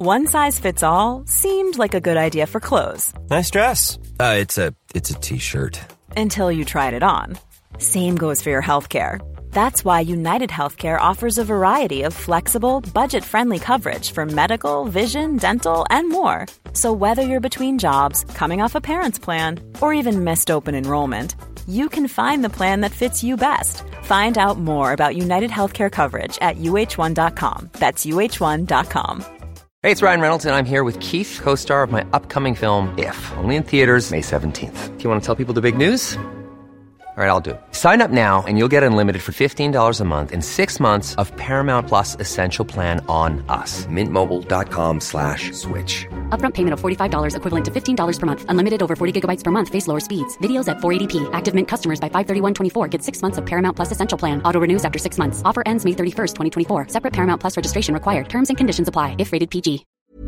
One size fits all seemed like a good idea for clothes. Nice dress. It's a t-shirt. Until you tried it on. Same goes for your healthcare. That's why United Healthcare offers a variety of flexible, budget-friendly coverage for medical, vision, dental, and more. So whether you're between jobs, coming off a parent's plan, or even missed open enrollment, you can find the plan that fits you best. Find out more about United Healthcare coverage at uh1.com. That's uh1.com. Hey, it's Ryan Reynolds, and I'm here with Keith, co-star of my upcoming film, If, only in theaters May 17th. Do you want to tell people the big news? All right, I'll do it. Sign up now and you'll get unlimited for $15 a month and 6 months of Paramount Plus Essential Plan on us. MintMobile.com/switch. Upfront payment of $45 equivalent to $15 per month. Unlimited over 40 gigabytes per month. Face lower speeds. Videos at 480p. Active Mint customers by 531.24 get 6 months of Paramount Plus Essential Plan. Auto renews after 6 months. Offer ends May 31st, 2024. Separate Paramount Plus registration required. Terms and conditions apply if rated PG.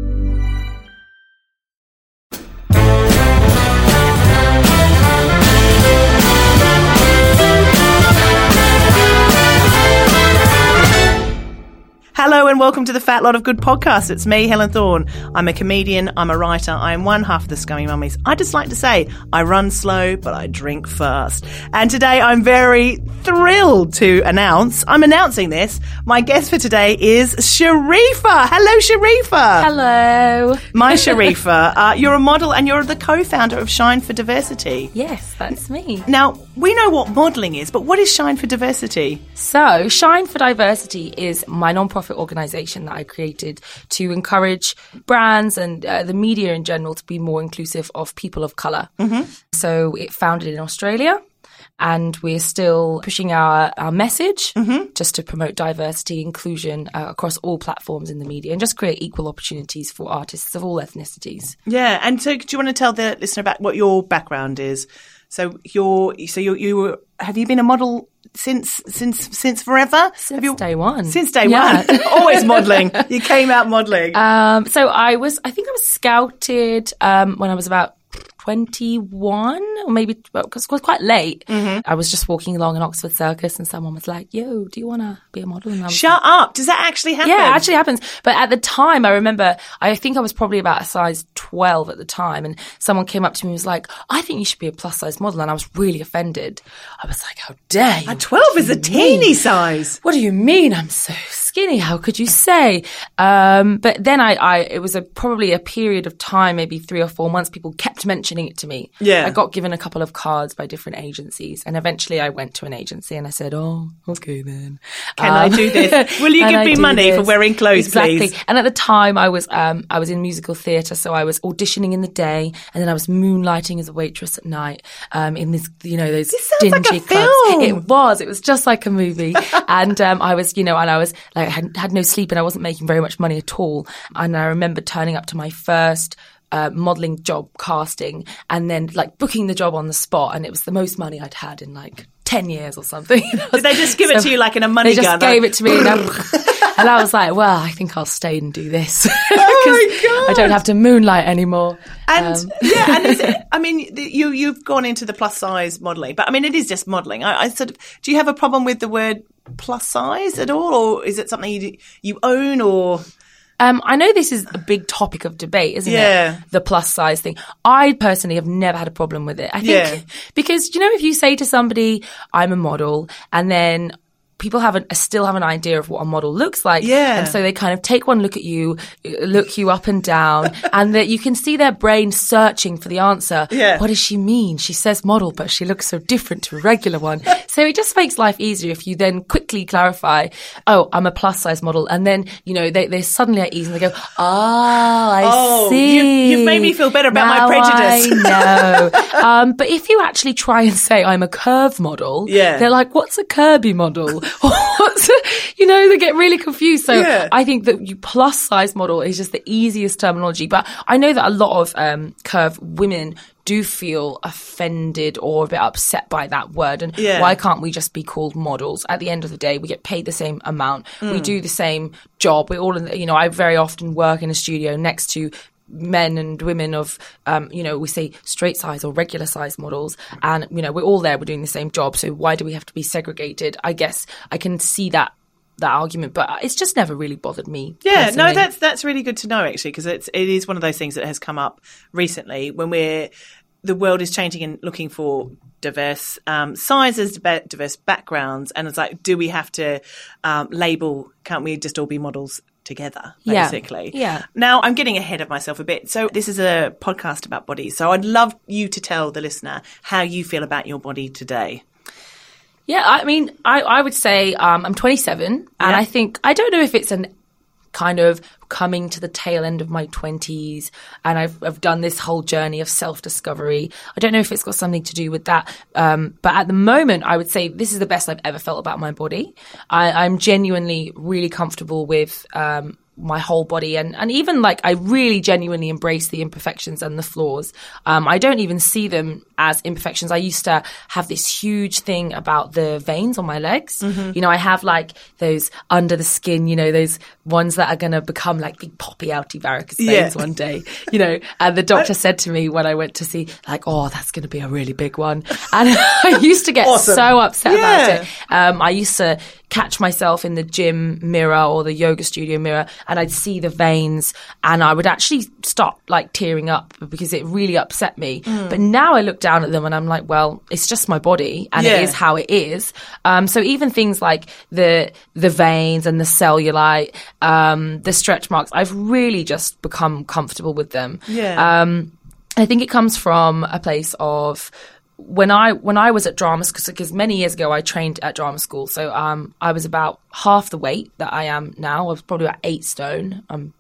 Hello and welcome to the Fat Lot of Good podcast. It's me, Helen Thorne. I'm a comedian, I'm a writer, I'm one half of the Scummy Mummies. I just like to say, I run slow, but I drink fast. And today I'm very thrilled to announce, I'm announcing this, my guest for today is Sharifa. Hello, Sharifa. Hello. My Sharifa, you're a model and you're the co-founder of Shine for Diversity. Yes, that's me. Now, we know what modelling is, but what is Shine for Diversity? So, Shine for Diversity is my non-profit organisation that I created to encourage brands and the media in general to be more inclusive of people of colour. Mm-hmm. So, it founded in Australia. And we're still pushing our message just to promote diversity, inclusion across all platforms in the media and just create equal opportunities for artists of all ethnicities. Yeah. And so do you want to tell the listener about what your background is? So you have you been a model since forever? Since day one. Since day one. Always modelling. You came out modelling. So I think I was scouted when I was about 21 or maybe because it was quite late. Mm-hmm. I was just walking along in Oxford Circus and someone was like, yo, do you want to be a model? And I was Shut up. Does that actually happen? Yeah, it actually happens. But at the time, I remember, I think I was probably about a size 12 at the time. And someone came up to me and was like, I think you should be a plus size model. And I was really offended. I was like, how dare you? A 12 is a teeny size. What do you mean? I'm so skinny. How could you say? But then it was probably a period of time, maybe 3 or 4 months, people kept mentioning it to me. Yeah. I got given a couple of cards by different agencies and eventually I went to an agency and I said, oh, okay then. Can I do this? Will you give me money for wearing clothes, exactly. please? And at the time I was in musical theatre, so I was auditioning in the day and then I was moonlighting as a waitress at night in this, those this sounds dingy like a clubs. film. It was just like a movie. And I was, and I was like, had no sleep and I wasn't making very much money at all. And I remember turning up to my first modelling job casting and then like booking the job on the spot, and it was the most money I'd had in like 10 years or something. Did they just give it to you like in a money gun? They just gave it to me and I was like, well, I think I'll stay and do this. Oh my God. I don't have to moonlight anymore. And you've gone into the plus size modelling, but I mean, it is just modelling. I sort of, do you have a problem with the word plus size at all, or is it something you own, or? I know this is a big topic of debate, isn't it? The plus size thing. I personally have never had a problem with it. I think because, if you say to somebody, I'm a model, and then people still have an idea of what a model looks like. Yeah. And so they kind of take one look at you, look you up and down, and that you can see their brain searching for the answer. Yeah. What does she mean? She says model, but she looks so different to a regular one. So it just makes life easier if you then quickly clarify, oh, I'm a plus size model. And then, they're suddenly at ease and they go, I see. You've made me feel better about now my prejudice. I know. But if you actually try and say I'm a curve model, they're like, what's a curvy model? They get really confused. So I think that you plus size model is just the easiest terminology. But I know that a lot of curve women do feel offended or a bit upset by that word. And why can't we just be called models? At the end of the day, we get paid the same amount. We do the same job. We're all I very often work in a studio next to men and women of, we say straight size or regular size models. And, we're all there, we're doing the same job. So why do we have to be segregated? I guess I can see that that argument, but it's just never really bothered me. Yeah, personally. no, that's really good to know, actually, because it is one of those things that has come up recently when the world is changing and looking for diverse sizes, diverse backgrounds, and it's like, do we have to label? Can't we just all be models together, basically? Yeah. Now, I'm getting ahead of myself a bit. So this is a podcast about bodies. So I'd love you to tell the listener how you feel about your body today. Yeah, I mean, I would say I'm 27, and I think, I don't know if it's an kind of coming to the tail end of my 20s, and I've done this whole journey of self-discovery. I don't know if it's got something to do with that, but at the moment, I would say this is the best I've ever felt about my body. I'm genuinely really comfortable with my whole body, and even like I really genuinely embrace the imperfections and the flaws. I don't even see them as imperfections. I used to have this huge thing about the veins on my legs. Mm-hmm. You know, I have like those under the skin, you know, those ones that are going to become like big poppy outy varicose veins one day, you know. And the doctor said to me when I went to see, like, oh, that's going to be a really big one. And I used to get so upset about it. I used to catch myself in the gym mirror or the yoga studio mirror, and I'd see the veins, and I would actually stop like tearing up because it really upset me. But now I look down at them and I'm like, well, it's just my body, and it is how it is. So even things like the veins and the cellulite, the stretch marks, I've really just become comfortable with them. I think it comes from a place of when I was at drama school, because many years ago I trained at drama school, so I was about half the weight that I am now. I was probably about 8 stone.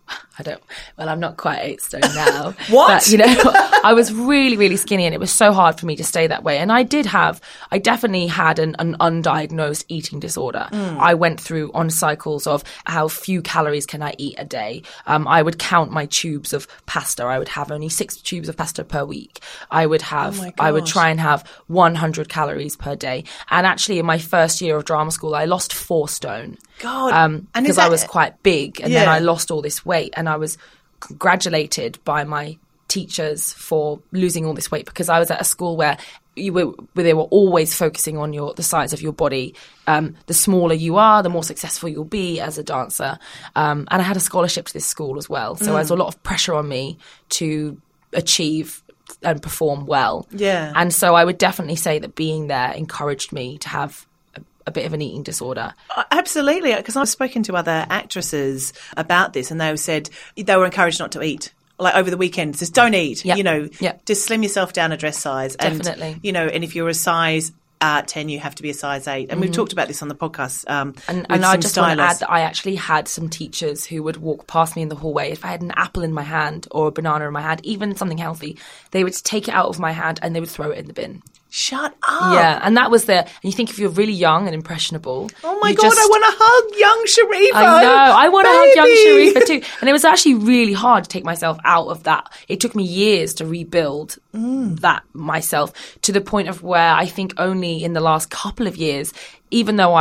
I'm not quite 8 stone now. What? But, you know, I was really, really skinny, and it was so hard for me to stay that way. And I definitely had an undiagnosed eating disorder. I went through on cycles of how few calories can I eat a day. I would count my tubes of pasta. I would have only 6 tubes of pasta per week. I would try and have 100 calories per day. And actually in my first year of drama school, I lost 4 stone. God. Because I was quite big, and then I lost all this weight, and I was congratulated by my teachers for losing all this weight, because I was at a school where they were always focusing on the size of your body. The smaller you are, the more successful you'll be as a dancer. And I had a scholarship to this school as well, so there's a lot of pressure on me to achieve and perform well. Yeah. And so I would definitely say that being there encouraged me to have a bit of an eating disorder. Absolutely, because I've spoken to other actresses about this, and they said they were encouraged not to eat. Like over the weekend, just don't eat. You know, just slim yourself down a dress size. Definitely. And, you know, and if you're a size 10, you have to be a size 8. And we've talked about this on the podcast. And I just want to add that I actually had some teachers who would walk past me in the hallway. If I had an apple in my hand or a banana in my hand, even something healthy, they would take it out of my hand and they would throw it in the bin. Shut up. Yeah, and that was and you think if you're really young and impressionable. Oh my God, I want to hug young Sharifa. I know, I want to hug young Sharifa too. And it was actually really hard to take myself out of that. It took me years to rebuild that myself, to the point of where I think only in the last couple of years, even though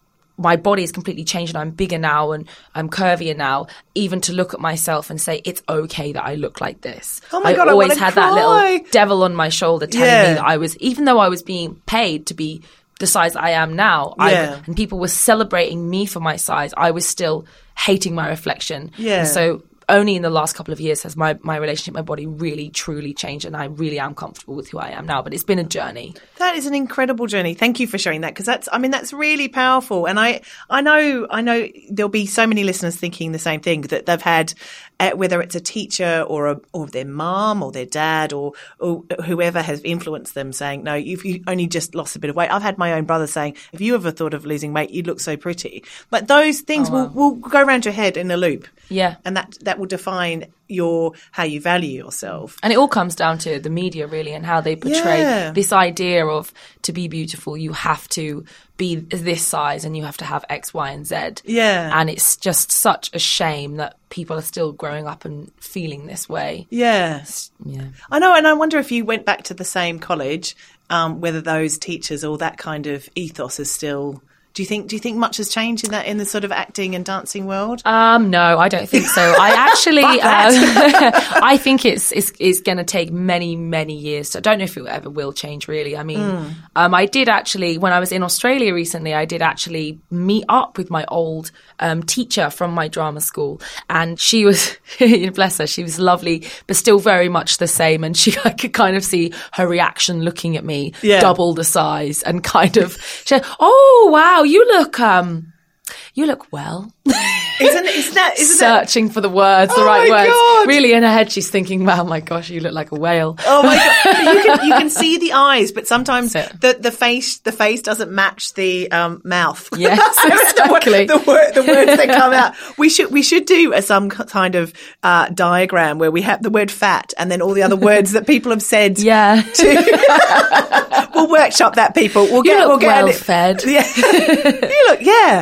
my body has completely changed and I'm bigger now and I'm curvier now, even to look at myself and say, it's okay that I look like this. Oh my God, I always had that little devil on my shoulder telling me that I was, even though I was being paid to be the size I am now, and people were celebrating me for my size, I was still hating my reflection. Yeah. And so only in the last couple of years has my relationship, my body really, truly changed, and I really am comfortable with who I am now. But it's been a journey. That is an incredible journey. Thank you for sharing that, because that's really powerful. And I know there'll be so many listeners thinking the same thing, that they've had, whether it's a teacher or their mum or their dad or whoever has influenced them, saying, no, if you only just lost a bit of weight. I've had my own brother saying, if you ever thought of losing weight, you'd look so pretty. But those things will go around your head in a loop. Yeah. And that will define how you value yourself. And it all comes down to the media, really, and how they portray this idea of, to be beautiful, you have to be this size and you have to have X, Y, and Z. Yeah. And it's just such a shame that people are still growing up and feeling this way. Yeah. Yeah. I know, and I wonder if you went back to the same college, whether those teachers or that kind of ethos is still Do you think much has changed in the sort of acting and dancing world? No, I don't think so. I actually, I think it's going to take many, many years. So I don't know if it ever will change, really. I mean, I did actually, when I was in Australia recently, I did actually meet up with my old teacher from my drama school, and she was, bless her, she was lovely, but still very much the same. And I could kind of see her reaction looking at me, double the size, and kind of, she said, "Oh wow, you look well." Isn't that searching for the words, the right words? God. Really, in her head, she's thinking, "Wow, my gosh, you look like a whale." Oh my god! You can see the eyes, but sometimes the face doesn't match the mouth. Yes, exactly. the words that come out. We should do some kind of diagram where we have the word fat and then all the other words that people have said. Yeah. We'll workshop that, people. We'll get well fed. Yeah. You look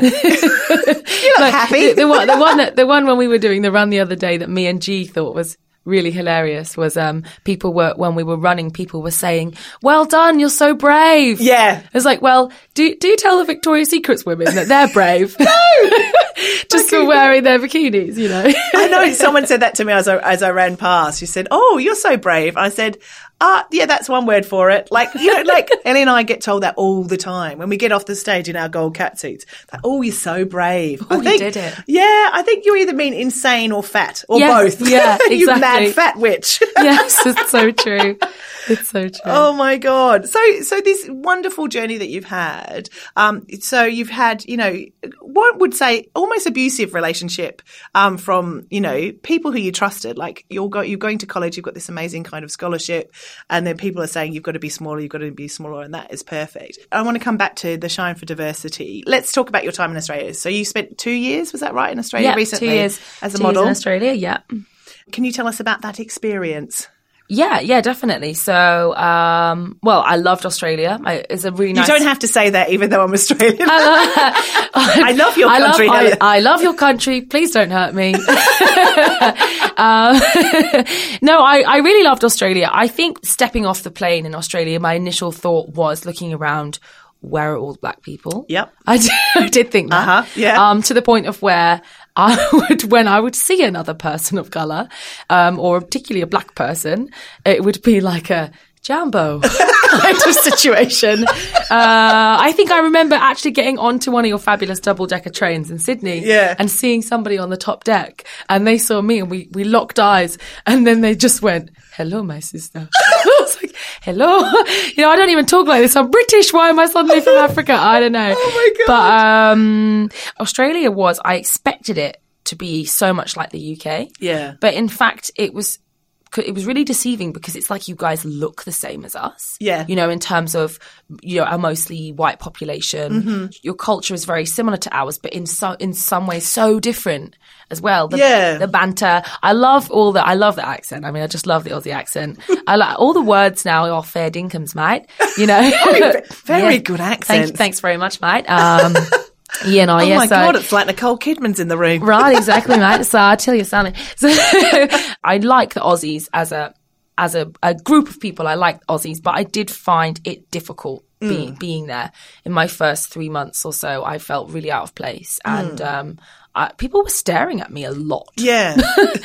happy. The one when we were doing the run the other day that me and G thought was really hilarious was when we were running, people were saying, "Well done, you're so brave." Yeah. It's like, well, do tell the Victoria's Secrets women that they're brave. No! Just for wearing their bikinis, I know, someone said that to me as I ran past. She said, "Oh, you're so brave." I said, yeah, that's one word for it. Like Ellie and I get told that all the time when we get off the stage in our gold catsuits. Like, "Oh, you're so brave." Oh, you did it. Yeah, I think you either mean insane or fat or both. Yeah, exactly. You mad fat witch. Yes, it's so true. It's so true. Oh my God. So this wonderful journey that you've had, so you've had, one would say almost abusive relationship, from, people who you trusted, like you're going to college, you've got this amazing kind of scholarship, and then people are saying you've got to be smaller, and that is perfect. I want to come back to the Shine for Diversity. Let's talk about your time in Australia. So you spent 2 years, was that right, in Australia recently? 2 years. As a model. 2 years in Australia, yeah. Can you tell us about that experience? Yeah, definitely. So, I loved Australia. It's a really nice... You don't have to say that, even though I'm Australian. I love your country. I love your country. Please don't hurt me. No, I really loved Australia. I think stepping off the plane in Australia, my initial thought was looking around, where are all the black people? Yep. I did think that. Yeah. To the point of where when I would see another person of colour, or particularly a black person, it would be like a Jambo kind of situation. I think I remember actually getting onto one of your fabulous double-decker trains in Sydney, and seeing somebody on the top deck, and they saw me, and we locked eyes, and then they just went, "Hello, my sister." I was like, "Hello." I don't even talk like this. I'm British. Why am I suddenly from Africa? I don't know. Oh my God. But Australia I expected it to be so much like the UK. Yeah. But in fact, it was really deceiving, because it's like you guys look the same as us. Yeah. In terms of, our mostly white population. Mm-hmm. Your culture is very similar to ours, but in some ways so different as well. The banter. I love the accent. I mean, I just love the Aussie accent. I like all the words now are fair dinkum, mate. Very good accent. Thanks very much, mate. Oh my God, it's like Nicole Kidman's in the room. Right, exactly, mate. So I'll tell you something. So I like the Aussies as a group of people. I like Aussies, but I did find it difficult being there. In my first 3 months or so, I felt really out of place, and people were staring at me a lot. Yeah.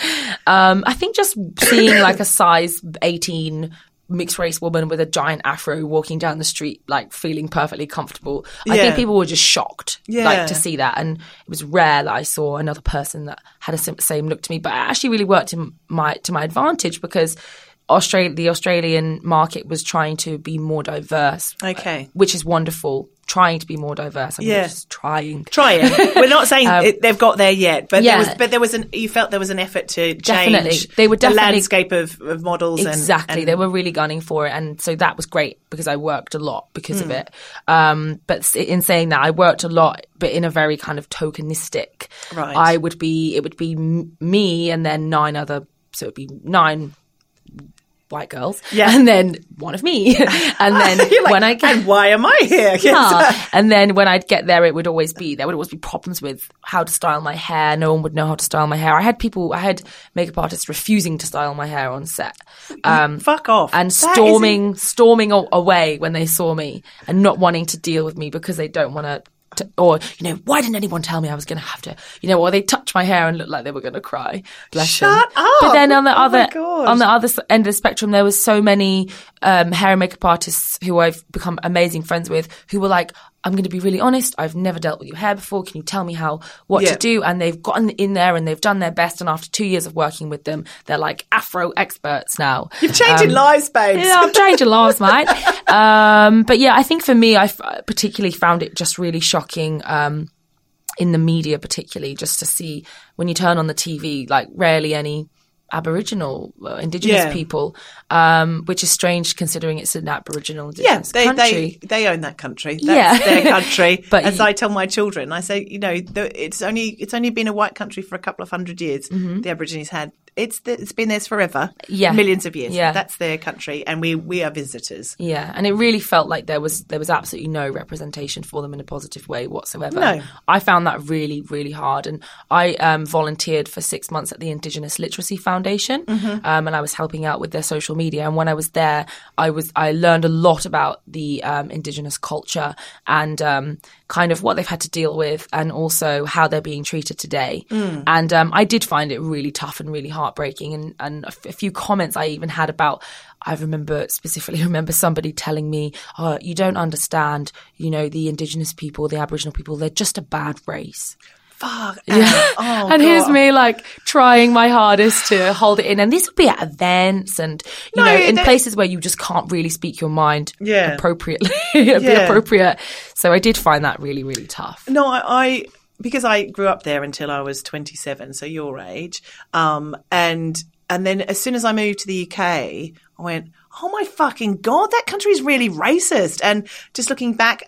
I think just seeing like a size 18 mixed race woman with a giant afro walking down the street, like feeling perfectly comfortable. I think people were just shocked, to see that. And it was rare that I saw another person that had a same look to me. But it actually really worked to my advantage, because the Australian market was trying to be more diverse. Okay. Which is wonderful. Trying to be more diverse. Just trying. We're not saying they've got there yet, but you felt there was an effort to change the landscape of models. Exactly. And they were really gunning for it. And so that was great, because I worked a lot because of it. But in saying that, I worked a lot, but in a very kind of tokenistic. Right. It would be me and then 9 other, so it would be 9 white girls, and then one of me, and then when I get, and why am I here? And then when I'd get there, there would always be problems with how to style my hair. No one would know how to style my hair. I had makeup artists refusing to style my hair on set. Fuck off. And storming away when they saw me, and not wanting to deal with me because they don't want to or, why didn't anyone tell me I was going to have to, or they touch my hair and look like they were going to cry. Bless them. Shut up. But then on the other end of the spectrum, there was so many hair and makeup artists who I've become amazing friends with who were like, I'm going to be really honest, I've never dealt with your hair before. Can you tell me what to do? And they've gotten in there and they've done their best. And after 2 years of working with them, they're like Afro experts now. You're changing lives, babes. Yeah, I'm changing lives, mate. But yeah, I think for me, I particularly found it just really shocking in the media, particularly just to see when you turn on the TV, like rarely any Aboriginal, Indigenous people, which is strange considering it's an Aboriginal Indigenous country. They own that country. That's their country. But as I tell my children, I say, it's only been a white country for a couple of hundred years. The Aborigines had. It's been theirs forever. Yeah, millions of years. Yeah, that's their country, and we are visitors. Yeah, and it really felt like there was absolutely no representation for them in a positive way whatsoever. No, I found that really, really hard, and I volunteered for 6 months at the Indigenous Literacy Foundation, and I was helping out with their social media. And when I was there, I learned a lot about the Indigenous culture and kind of what they've had to deal with, and also how they're being treated today. And I did find it really tough and really heartbreaking, and a few comments I even had about, I specifically remember somebody telling me, oh, you don't understand, the Indigenous people, the Aboriginal people, they're just a bad race. Fuck. Yeah. Oh, and here's me like trying my hardest to hold it in. And this would be at events and, in places where you just can't really speak your mind appropriately. It'd be appropriate. So I did find that really, really tough. No, I because I grew up there until I was 27, so your age. And then as soon as I moved to the UK, I went, oh my fucking God, that country is really racist. And just looking back,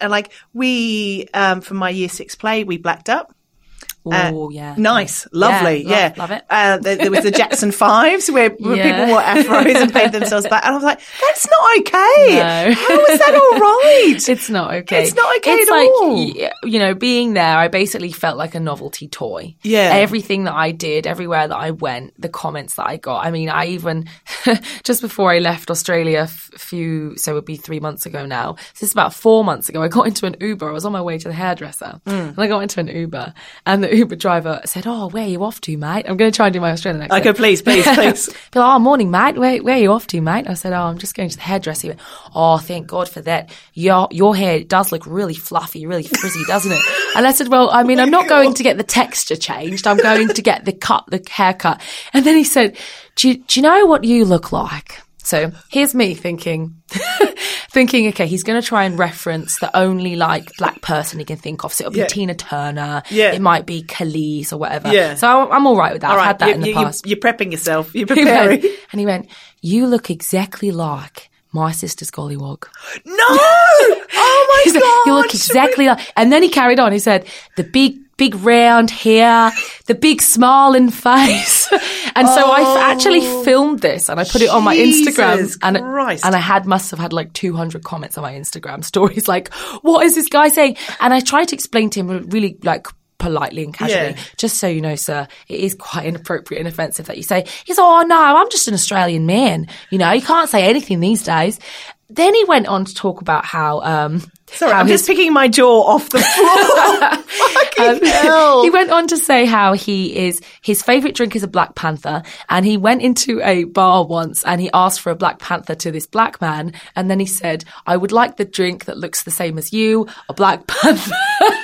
we, from my year 6 play, we blacked up. Oh, yeah. Nice. Lovely. Yeah. Love it. There was the Jackson 5s where people wore afros and painted themselves black. And I was like, that's not okay. No. How is that all right? It's not okay. It's not okay it's at like, all. Being there, I basically felt like a novelty toy. Yeah. Everything that I did, everywhere that I went, the comments that I got. I mean, I even, just before I left Australia so it would be 3 months ago now. So it's about 4 months ago, I got into an Uber. I was on my way to the hairdresser. And I got into an Uber. And the Uber driver said, oh, where are you off to, mate? I'm going to try and do my Australian accent. Okay, please. Be like, oh, morning, mate. Where are you off to, mate? I said, oh, I'm just going to the hairdresser. He went, oh, thank God for that. Your hair does look really fluffy, really frizzy, doesn't it? And I said, well, I mean, I'm not going to get the texture changed. I'm going to get the haircut. And then he said, do you know what you look like? So here's me thinking, okay, he's going to try and reference the only black person he can think of. So it'll be Tina Turner. Yeah. It might be Khalees or whatever. Yeah. So I'm all right with that. I've had that in the past. You're prepping yourself. You're preparing. He went, you look exactly like my sister's gollywog. No! Oh my God! You look exactly like, and then he carried on. He said, the big round hair, the big smiling face. And so I actually filmed this and I put it on my Instagram. And I must have had like 200 comments on my Instagram stories like, what is this guy saying? And I tried to explain to him really politely and casually, just so you know, sir, it is quite inappropriate and offensive that you say, he's, oh no, I'm just an Australian man. You can't say anything these days. Then he went on to talk about how sorry, I'm just picking my jaw off the floor. Fucking hell. He went on to say how his favourite drink is a Black Panther, and he went into a bar once and he asked for a Black Panther to this black man, and then he said, I would like the drink that looks the same as you, a Black Panther.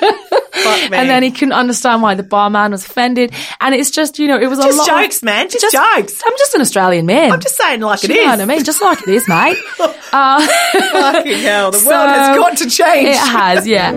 And then he couldn't understand why the barman was offended. And it's just, it was a lot. Just jokes, man. Just jokes. I'm just an Australian man. I'm just saying like it is. You know what I mean? Just like it is, mate. Fucking hell. The world has got to change. It has, yeah.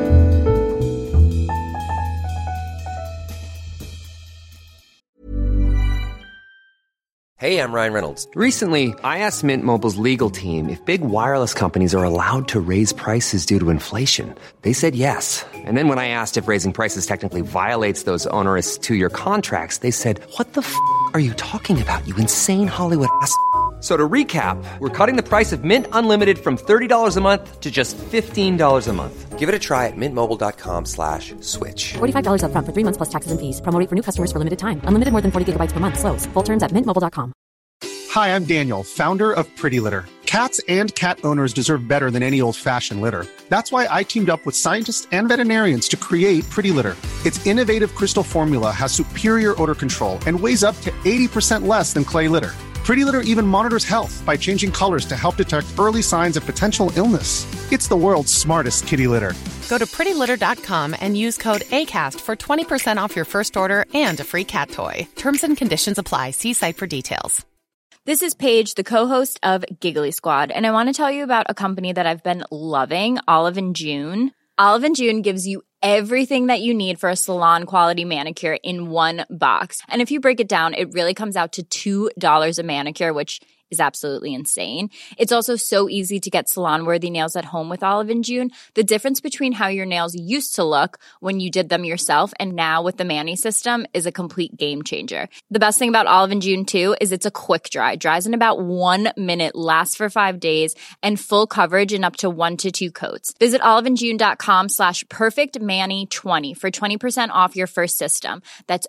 Hey, I'm Ryan Reynolds. Recently, I asked Mint Mobile's legal team if big wireless companies are allowed to raise prices due to inflation. They said yes. And then when I asked if raising prices technically violates those onerous 2-year contracts, they said, what the f*** are you talking about, you insane Hollywood ass f- So to recap, we're cutting the price of Mint Unlimited from $30 a month to just $15 a month. Give it a try at mintmobile.com/switch. $45 up front for 3 months plus taxes and fees. Promo rate for new customers for limited time. Unlimited more than 40 gigabytes per month. Slows full terms at mintmobile.com. Hi, I'm Daniel, founder of Pretty Litter. Cats and cat owners deserve better than any old-fashioned litter. That's why I teamed up with scientists and veterinarians to create Pretty Litter. Its innovative crystal formula has superior odor control and weighs up to 80% less than clay litter. Pretty Litter even monitors health by changing colors to help detect early signs of potential illness. It's the world's smartest kitty litter. Go to prettylitter.com and use code ACAST for 20% off your first order and a free cat toy. Terms and conditions apply. See site for details. This is Paige, the co-host of Giggly Squad, and I want to tell you about a company that I've been loving, Olive & June. Olive & June gives you everything that you need for a salon-quality manicure in one box. And if you break it down, it really comes out to $2 a manicure, which is absolutely insane. It's also so easy to get salon-worthy nails at home with Olive & June. The difference between how your nails used to look when you did them yourself and now with the Mani system is a complete game changer. The best thing about Olive & June, too, is it's a quick dry. Dries in about 1 minute, lasts for 5 days, and full coverage in up to 1 to 2 coats. Visit oliveandjune.com/perfectmani20 for 20% off your first system. That's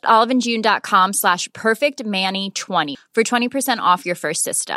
oliveandjune.com/perfectmani20 for 20% off your first system.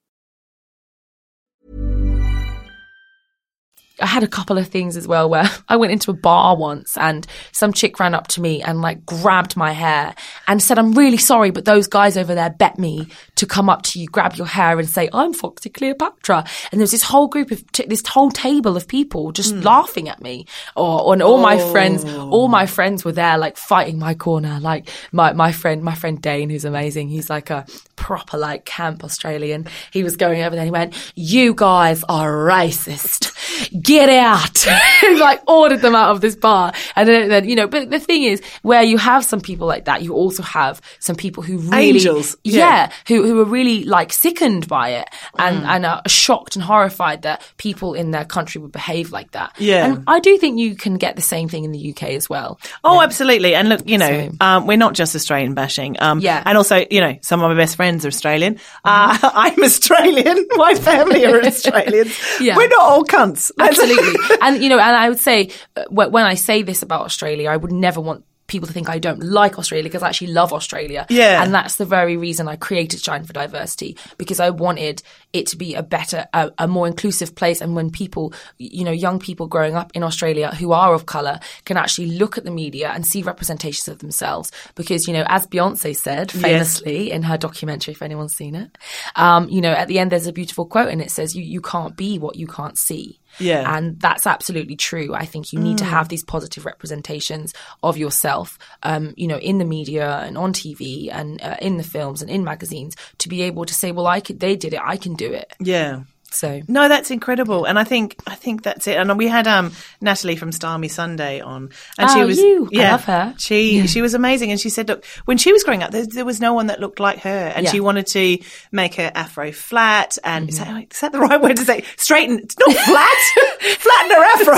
I had a couple of things as well where I went into a bar once and some chick ran up to me and like grabbed my hair and said, "I'm really sorry, but those guys over there bet me to come up to you, grab your hair and say, 'I'm Foxy Cleopatra.'" And there was this whole group of, this whole table of people just laughing at me. And all my friends were there like fighting my corner. Like my friend Dane, who's amazing. He's like a proper like camp Australian. He was going over there and he went, "You guys are racist. Get out." He like ordered them out of this bar. And then, you know, but the thing is, where you have some people like that, you also have some people who really, angels. Yeah, who are really like sickened by it and are shocked and horrified that people in their country would behave like that. Yeah. And I do think you can get the same thing in the UK as well. Oh, absolutely. And look, you know, we're not just Australian bashing. Yeah. And also, you know, some of my best friends are Australian. I'm Australian. My family are Australians. Yeah. We're not all cunts. Absolutely. And, you know, and I would say when I say this about Australia, I would never want people to think I don't like Australia, because I actually love Australia. Yeah. And that's the very reason I created Shine for Diversity, because I wanted it to be a better, a more inclusive place. And when people, you know, young people growing up in Australia who are of colour can actually look at the media and see representations of themselves. Because, you know, as Beyonce said famously in her documentary, if anyone's seen it, you know, at the end there's a beautiful quote and it says, you can't be what you can't see. Yeah. And that's absolutely true. I think you need to have these positive representations of yourself, you know, in the media and on TV and in the films and in magazines to be able to say, well, they did it, I can do it. Yeah. So no, that's incredible, and I think that's it. And we had Natalie from Starmy Sunday on, and she was I love her. She was amazing, and she said, look, when she was growing up, there was no one that looked like her, and she wanted to make her afro flat, and is that the right word to say? Straighten, not flat, flatten her afro.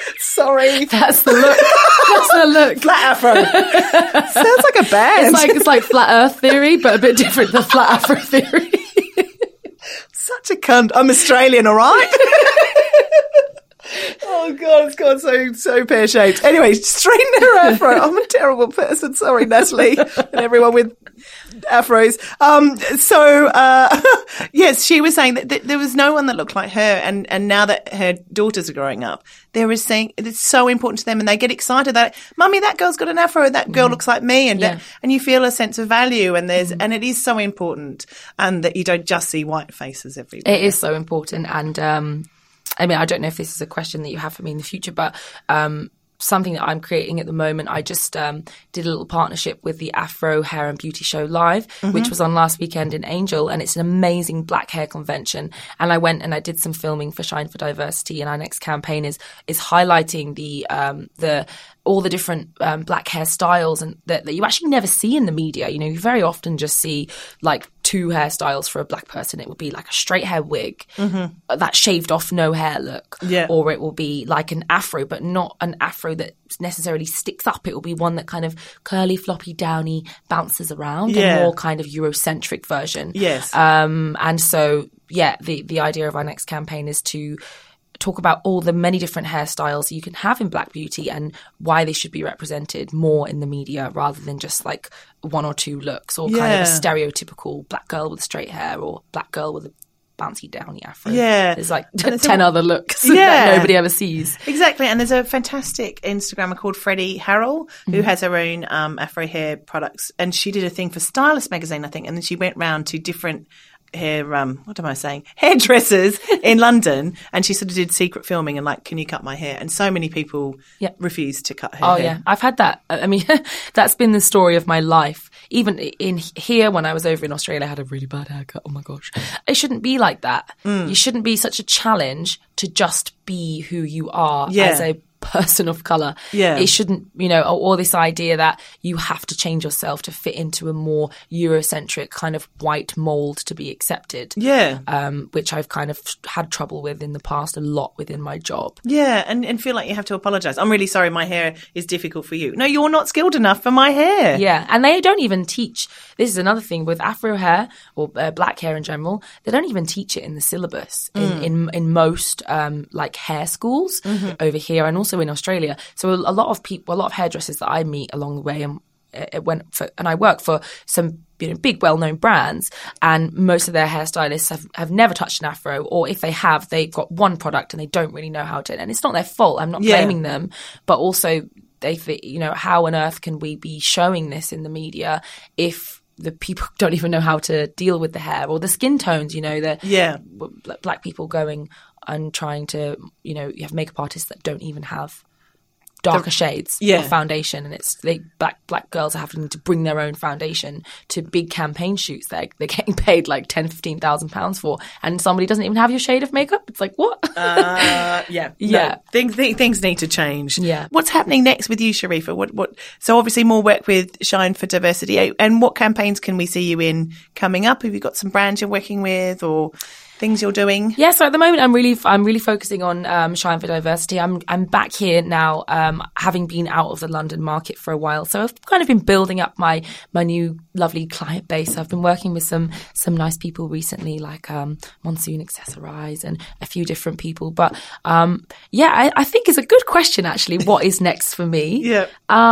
Sorry, that's the look. That's the look. Flat afro sounds like a band. It's like flat Earth theory, but a bit different than flat afro theory. Such a cunt. I'm Australian, all right? Oh, God, it's gone so pear-shaped. Anyway, straighten her afro. I'm a terrible person. Sorry, Natalie, and everyone with afros. Yes, she was saying that there was no one that looked like her, and now that her daughters are growing up, there is saying it's so important to them, and they get excited that, Mummy, that girl's got an afro, that girl looks like me, and you feel a sense of value, and and it is so important, and that you don't just see white faces everywhere. It is so important, and I mean, I don't know if this is a question that you have for me in the future, but something that I'm creating at the moment, I just did a little partnership with the Afro Hair and Beauty Show Live, which was on last weekend in Angel, and it's an amazing black hair convention. And I went and I did some filming for Shine for Diversity, and our next campaign is highlighting the all the different black hairstyles and that you actually never see in the media. You know, you very often just see like 2 hairstyles for a black person. It would be like a straight hair wig, that shaved off no hair look, or it will be like an afro, but not an afro that necessarily sticks up. It will be one that kind of curly, floppy, downy, bounces around, a more kind of Eurocentric version. Yes. And so, the idea of our next campaign is to talk about all the many different hairstyles you can have in Black beauty and why they should be represented more in the media rather than just like 1 or 2 looks or kind of a stereotypical black girl with straight hair or black girl with a bouncy downy afro. Yeah. There's like 10 other looks that nobody ever sees. Exactly. And there's a fantastic Instagrammer called Freddie Harrell who has her own afro hair products. And she did a thing for Stylist magazine, I think. And then she went round to different hairdressers in London, and she sort of did secret filming and like, can you cut my hair? And so many people refused to cut her hair. Yeah, I've had that. I mean, that's been the story of my life. Even in here, when I was over in Australia, I had a really bad haircut. Oh my gosh. It shouldn't be like that. You shouldn't be such a challenge to just be who you are as a person of colour. It shouldn't, or this idea that you have to change yourself to fit into a more Eurocentric kind of white mould to be accepted. Which I've kind of had trouble with in the past a lot within my job. And feel like you have to apologise. I'm really sorry, my hair is difficult for you. No, you're not skilled enough for my hair. And they don't even teach. This is another thing with Afro hair or black hair in general. They don't even teach it in the syllabus in most like hair schools over here and also in Australia. So a lot of hairdressers that I meet along the way, and I work for some big well-known brands, and most of their hairstylists have never touched an afro, or if they have, they've got one product and they don't really know how to. And it's not their fault. I'm not blaming them, but also they think, how on earth can we be showing this in the media if the people don't even know how to deal with the hair or the skin tones? Black people going and trying to, you have makeup artists that don't even have darker shades of foundation, and it's black girls are having to bring their own foundation to big campaign shoots they're getting paid like £10,000-15,000 for, and somebody doesn't even have your shade of makeup. It's like, what? Things need to change. What's happening next with you, Sharifa? What so obviously more work with Shine for Diversity, and what campaigns can we see you in coming up? Have you got some brands you're working with or things you're doing? So at the moment I'm really focusing on Shine for Diversity. I'm back here now, having been out of the London market for a while. So I've kind of been building up my new lovely client base. I've been working with some nice people recently, like Monsoon Accessorize and a few different people. But I think it's a good question actually. What is next for me?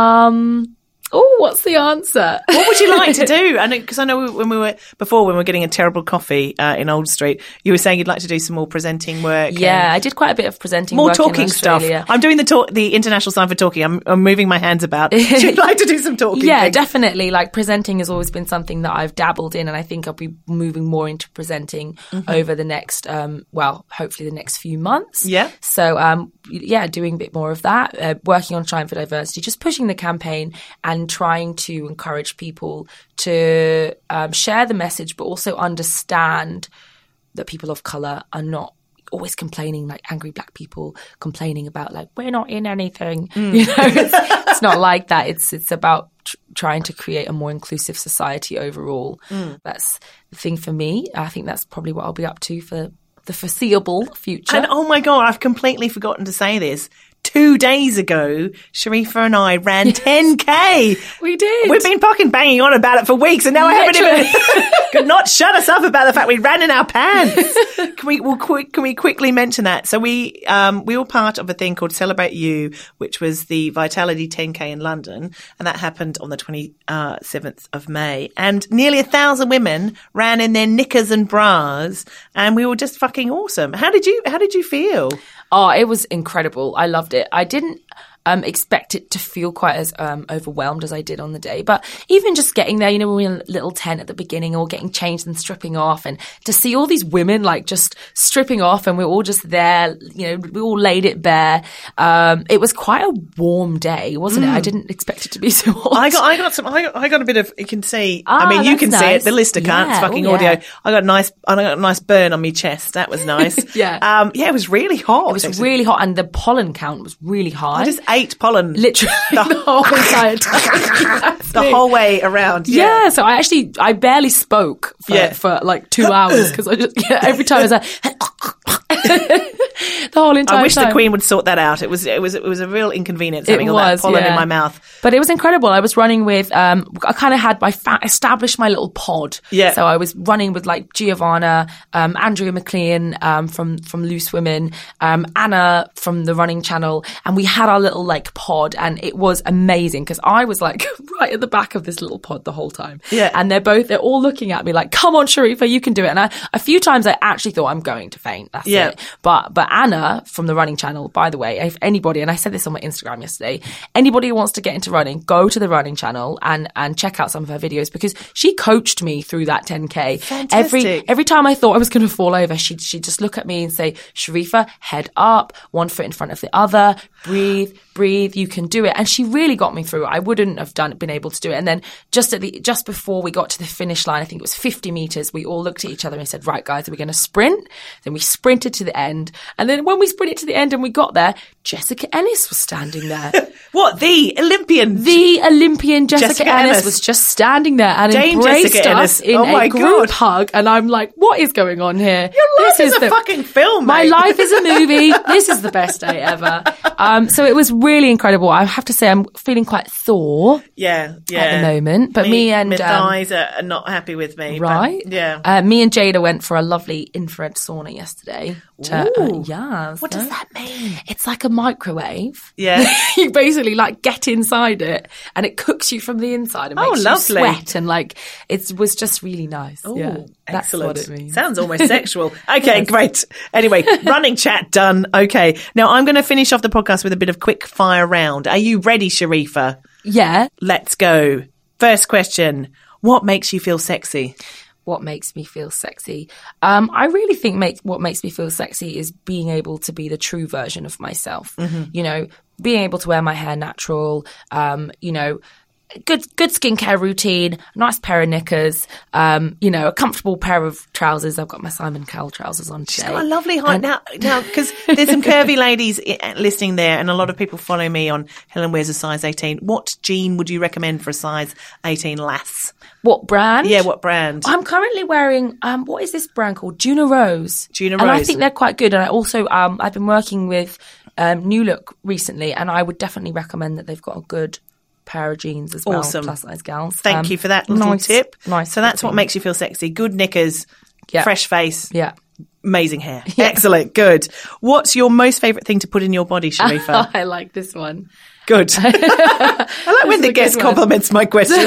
Oh, what's the answer? What would you like to do? Because I know when we were getting a terrible coffee in Old Street, you were saying you'd like to do some more presenting work. I did quite a bit of presenting more work. More talking in Australia. stuff. I'm doing the international sign for talking. I'm moving my hands about. You'd like to do some talking? Things? Definitely. Like presenting has always been something that I've dabbled in, and I think I'll be moving more into presenting over the next, hopefully the next few months. So, doing a bit more of that, working on Shine for Diversity, just pushing the campaign and trying to encourage people to share the message, but also understand that people of colour are not always complaining, like angry black people complaining about like, we're not in anything. It's not like that. It's about trying to create a more inclusive society overall. That's the thing for me. I think that's probably what I'll be up to for the foreseeable future. And oh my God, I've completely forgotten to say this. 2 days ago, Sharifa and I ran 10K. We did. We've been fucking banging on about it for weeks, and now I haven't even could not shut us up about the fact we ran in our pants. Can we quickly mention that? So we were part of a thing called Celebrate You, which was the Vitality 10K in London, and that happened on the 27th of May. And nearly 1,000 women ran in their knickers and bras, and we were just fucking awesome. How did you feel? Oh, it was incredible. I loved it. I didn't expect it to feel quite as overwhelmed as I did on the day. But even just getting there, when we were in a little tent at the beginning, all getting changed and stripping off, and to see all these women like just stripping off, and we're all just there, we all laid it bare. It was quite a warm day, wasn't it? I didn't expect it to be so hot. I got a bit of, you can see, you can see it, the listener can't, it's fucking audio. I got a nice burn on my chest. That was nice. It was really hot. It was really hot, and the pollen count was really high. I just ate pollen. Literally the whole entire time. The whole way around. Yeah, so I barely spoke for like 2 hours, because I just, every time I was like, the whole entire time. I wish the Queen would sort that out. It was a real inconvenience having all that pollen in my mouth. But it was incredible. I was running with, I kind of had established my little pod. Yeah. So I was running with like Giovanna, Andrea McLean, from Loose Women, Anna from the Running Channel. And we had our little like pod, and it was amazing because I was like right at the back of this little pod the whole time. Yeah. And they're all looking at me like, come on, Sharifa, you can do it. And a few times I actually thought I'm going to faint. That's it. But Anna from the Running Channel, by the way, if anybody, and I said this on my Instagram yesterday, anybody who wants to get into running, go to the Running Channel and check out some of her videos, because she coached me through that 10K. Fantastic. Every time I thought I was going to fall over, she'd just look at me and say, Sharifa, head up, one foot in front of the other, breathe, you can do it. And she really got me through it. I wouldn't have been able to do it. And then just before we got to the finish line, I think it was 50 meters, we all looked at each other and said, right, guys, are we going to sprint? Then we sprinted to the end. And then when we sprinted to the end and we got there, Jessica Ennis was standing there. What? The Olympian Jessica Ennis was just standing there and embraced us in a group hug. And I'm like, what is going on here? Your life is a fucking film, My mate. life is a movie. This is the best day ever. So it was really incredible. I have to say I'm feeling quite Thor at the moment. But me and my thighs are not happy with me. Right? But, me and Jada went for a lovely infrared sauna yesterday. What does that mean? It's like a microwave. Yeah. You basically like get inside it and it cooks you from the inside and makes you sweat, and like it was just really nice. Oh, yeah, excellent. That's what it means. Sounds almost sexual. Okay, great. Anyway, running chat done. Okay. Now I'm going to finish off the podcast with a bit of quick fire round. Are you ready, Sharifa? Yeah. Let's go. First question. What makes you feel sexy? What makes me feel sexy? I really think what makes me feel sexy is being able to be the true version of myself. Mm-hmm. You know, being able to wear my hair natural, you know, good skincare routine, nice pair of knickers, you know, a comfortable pair of trousers. I've got my Simon Cowell trousers on today. She's got a lovely height now, because there's some curvy ladies listening there, and a lot of people follow me on Helen Wears a size 18. What jean would you recommend for a size 18 lass? What brand? Yeah, what brand? I'm currently wearing, what is this brand called? Juna Rose. Juna Rose. And I think they're quite good. And I also, I've been working with New Look recently, and I would definitely recommend that they've got a good pair of jeans as well. Awesome. Plus size gals. Thank you for that little tip. Nice. So that's what makes you feel sexy. Good knickers, fresh face. Yeah. Amazing hair. Yeah. Excellent. Good. What's your most favourite thing to put in your body, Sharifa? I like this one. Good. I like when the guest compliments my questions.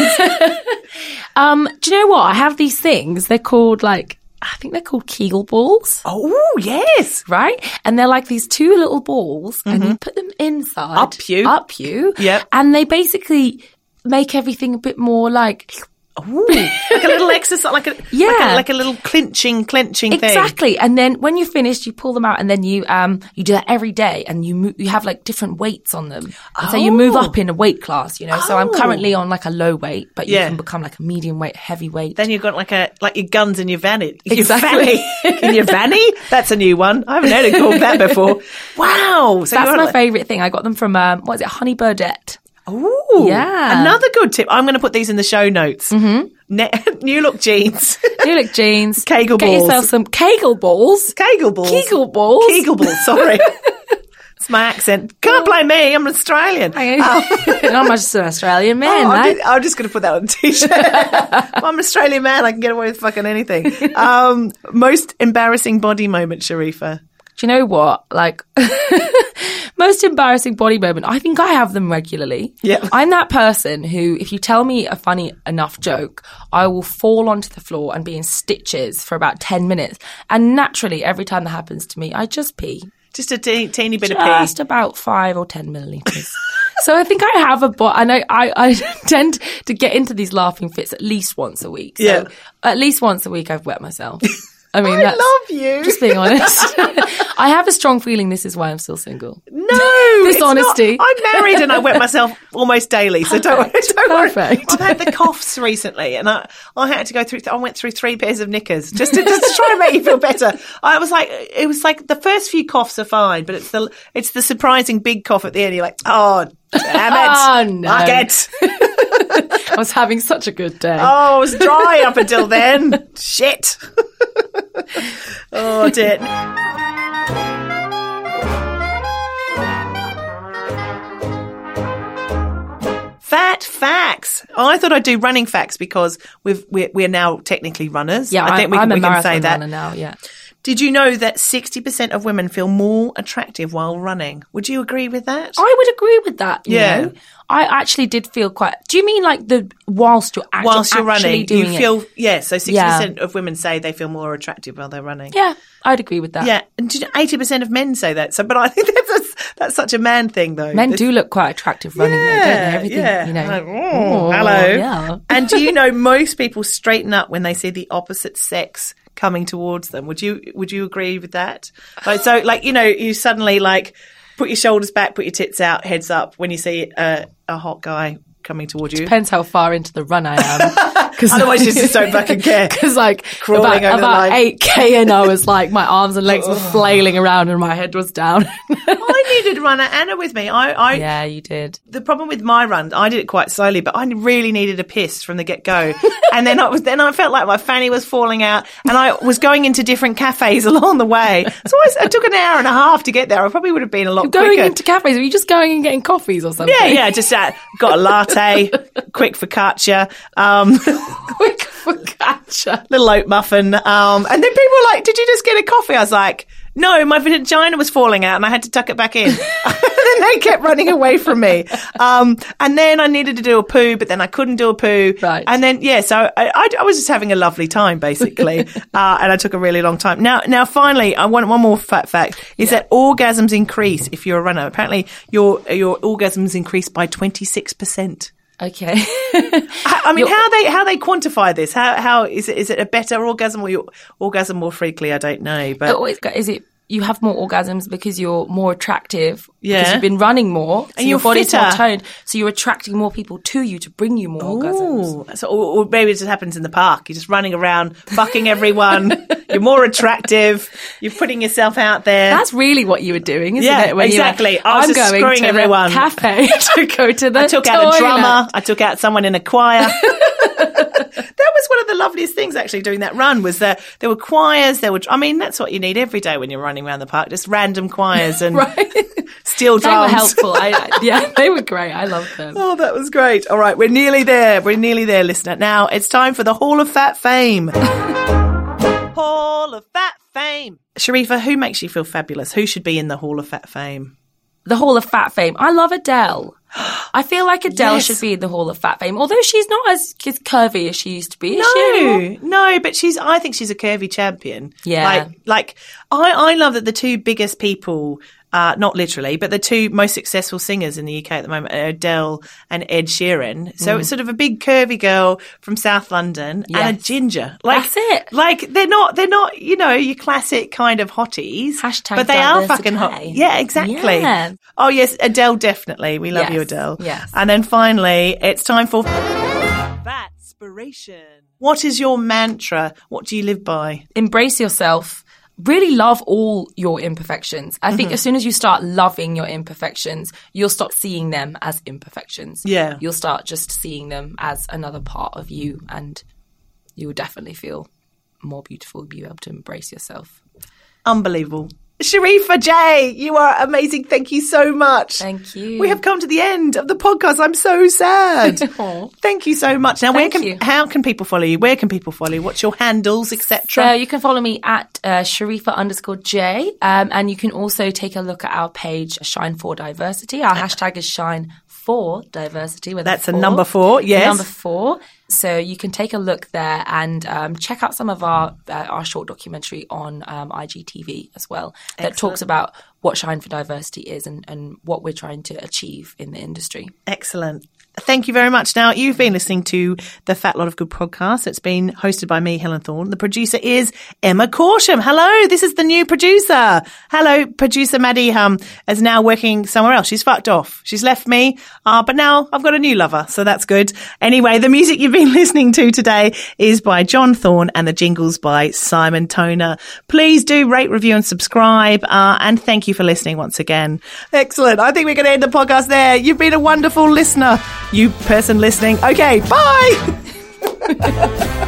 Do you know what? I have these things. They're called I think they're called Kegel balls. Oh, yes. Right? And they're like these two little balls, and you put them inside. Up you. Yep. And they basically make everything a bit more like... Ooh, like a little exercise, like a little clenching thing. Exactly. And then when you're finished, you pull them out, and then you do that every day, and you have like different weights on them. And so you move up in a weight class, you know. So I'm currently on like a low weight, but you can become like a medium weight, heavy weight. Then you've got like your guns in your vanny. Exactly. In your vanny? That's a new one. I haven't heard it called that before. Wow. So that's my favourite thing. I got them from Honey Birdette. Oh, yeah. Another good tip. I'm going to put these in the show notes. Mm-hmm. New Look jeans. New Look jeans. Kegel balls. Get yourself some Kegel balls. Kegel balls. Kegel balls. Kegel balls, sorry. It's my accent. Can't blame me. I'm an Australian. I'm just an Australian man, mate. I'm just going to put that on a t-shirt. I'm an Australian man. I can get away with fucking anything. Most embarrassing body moment, Sharifa? Do you know what? Like, most embarrassing body moment, I think I have them regularly. Yeah. I'm that person who, if you tell me a funny enough joke, I will fall onto the floor and be in stitches for about 10 minutes. And naturally, every time that happens to me, I just pee. Just a teeny bit of pee. Just about 5 or 10 millilitres. So I think I have and I tend to get into these laughing fits at least once a week. So at least once a week I've wet myself. I mean, I love you. Just being honest. I have a strong feeling this is why I'm still single. No, this honesty. I'm married and I wet myself almost daily, so don't worry. Perfect. I've had the coughs recently, and I had to go through. I went through 3 pairs of knickers just to try and make you feel better. It was like the first few coughs are fine, but it's the surprising big cough at the end. You're like, oh, damn it! Oh no! Fuck it. I was having such a good day. Oh, I was dry up until then. Shit. Oh, dear. facts. I thought I'd do running facts because we're now technically runners. Yeah, I think we I'm a can marathon say that runner now. Yeah. Did you know that 60% of women feel more attractive while running? Would you agree with that? I would agree with that. You Yeah. know? I actually did feel quite. Do you mean like whilst you're running, doing you feel it? yeah. So 60% of women say they feel more attractive while they're running. Yeah, I'd agree with that. Yeah, and 80% of men say that. So, but I think that's such a man thing, though. Men do look quite attractive running, though, don't they? Everything, yeah. you know. Like, hello. Yeah. And do you know most people straighten up when they see the opposite sex coming towards them? Would you agree with that? Like, so, like, you know, you suddenly like put your shoulders back, put your tits out, heads up when you see a hot guy coming towards you. Depends how far into the run I am. Otherwise, you just don't fucking care. Because like Crawling over the about line. 8K and I was like, my arms and legs were flailing around and my head was down. I needed runner Anna with me. Yeah, you did. The problem with my run, I did it quite slowly, but I really needed a piss from the get-go. And then I felt like my fanny was falling out and I was going into different cafes along the way. So I took an hour and a half to get there. I probably would have been a lot quicker. Going into cafes, were you just going and getting coffees or something? Yeah, just got a latte, quick focaccia, Quick focaccia. little oat muffin. And then people were like, did you just get a coffee? I was like, no, my vagina was falling out and I had to tuck it back in. And then they kept running away from me. And then I needed to do a poo, but then I couldn't do a poo. Right. And then, so I was just having a lovely time, basically. And I took a really long time. Now, finally, I want one more fact is that orgasms increase if you're a runner. Apparently, your orgasms increase by 26%. Okay. I mean, how they quantify this? How is it a better orgasm or you orgasm more frequently? I don't know, but Is it you have more orgasms because you're more attractive? Yeah. Because you've been running more, so and your body's fitter. more toned, so you're attracting more people to you to bring you more orgasms. Ooh. So, or maybe it just happens in the park. You're just running around, fucking everyone. You're more attractive. You're putting yourself out there. That's really what you were doing, isn't Yeah, it? When exactly. You were, I was I'm just going screwing to everyone. the cafe to go to the I took out a drummer. I took out someone in a choir. That was one of the loveliest things actually doing that run was that there were choirs. That's what you need every day when you're running around the park, just random choirs and steel drums. They were helpful. Yeah, they were great. I loved them. Oh, that was great. All right, we're nearly there. We're nearly there, listener. Now it's time for the Hall of Fat Fame. Hall of Fat Fame. Sharifa, who makes you feel fabulous? Who should be in the Hall of Fat Fame? The Hall of Fat Fame. I love Adele. I feel like Adele should be in the Hall of Fat Fame, although she's not as curvy as she used to be. Is she anymore? No, but I think she's a curvy champion. Yeah. Like I love that the two biggest people, not literally, but the two most successful singers in the UK at the moment are Adele and Ed Sheeran. So it's sort of a big curvy girl from South London and a ginger. Like, that's it. Like they're not, your classic kind of hotties. Hashtag but they are diversity. fucking hot. Yeah, exactly. Yeah. Oh yes, Adele definitely. We love you, Adele. Yes. And then finally, it's time for Fatspiration. What is your mantra? What do you live by? Embrace yourself. Really love all your imperfections. I think as soon as you start loving your imperfections, you'll stop seeing them as imperfections. Yeah. You'll start just seeing them as another part of you, and you will definitely feel more beautiful, be able to embrace yourself. Unbelievable. Sharifa J, you are amazing. Thank you so much. Thank you. We have come to the end of the podcast. I'm so sad. Thank you so much. Now, how can people follow you? Where can people follow you? What's your handles, etc.? So you can follow me at Sharifa_J, and you can also take a look at our page, Shine for Diversity. Our hashtag is Shine for Diversity. That's a number 4, yes. Number 4. So you can take a look there and check out some of our short documentary on IGTV as well. That talks about what Shine for Diversity is and what we're trying to achieve in the industry. Excellent. Thank you very much. Now, you've been listening to the Fat Lot of Good podcast. It's been hosted by me, Helen Thorne. The producer is Emma Corsham. Hello, this is the new producer. Hello, producer Maddie is now working somewhere else. She's fucked off. She's left me, but now I've got a new lover, so that's good. Anyway, the music you've been listening to today is by John Thorne and the jingles by Simon Toner. Please do rate, review and subscribe, and thank you for listening once again. Excellent. I think we're going to end the podcast there. You've been a wonderful listener. You person listening. Okay, bye.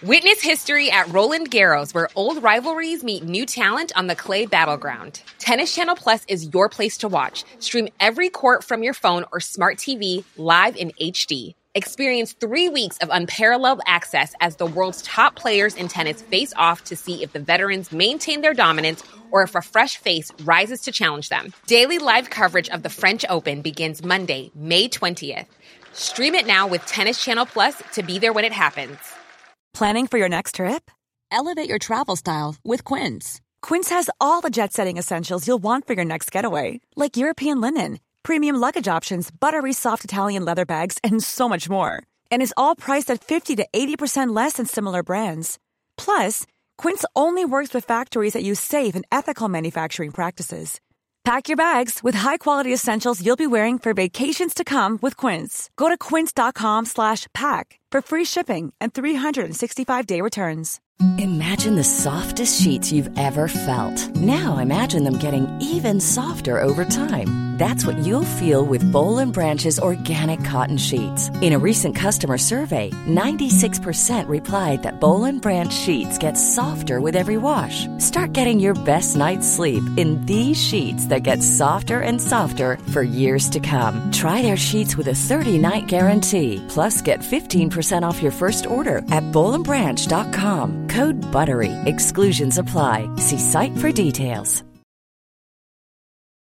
Witness history at Roland Garros, where old rivalries meet new talent on the clay battleground. Tennis Channel Plus is your place to watch. Stream every court from your phone or smart TV live in HD. Experience 3 weeks of unparalleled access as the world's top players in tennis face off to see if the veterans maintain their dominance or if a fresh face rises to challenge them. Daily live coverage of the French Open begins Monday, May 20th. Stream it now with Tennis Channel Plus to be there when it happens. Planning for your next trip? Elevate your travel style with Quince. Quince has all the jet-setting essentials you'll want for your next getaway, like European linen, premium luggage options, buttery soft Italian leather bags, and so much more. And is all priced at 50 to 80% less than similar brands. Plus, Quince only works with factories that use safe and ethical manufacturing practices. Pack your bags with high-quality essentials you'll be wearing for vacations to come with Quince. Go to quince.com/pack for free shipping and 365-day returns. Imagine the softest sheets you've ever felt. Now imagine them getting even softer over time. That's what you'll feel with Boll & Branch's organic cotton sheets. In a recent customer survey, 96% replied that Boll & Branch sheets get softer with every wash. Start getting your best night's sleep in these sheets that get softer and softer for years to come. Try their sheets with a 30-night guarantee. Plus, get 15% off your first order at bollandbranch.com. Code BUTTERY. Exclusions apply. See site for details.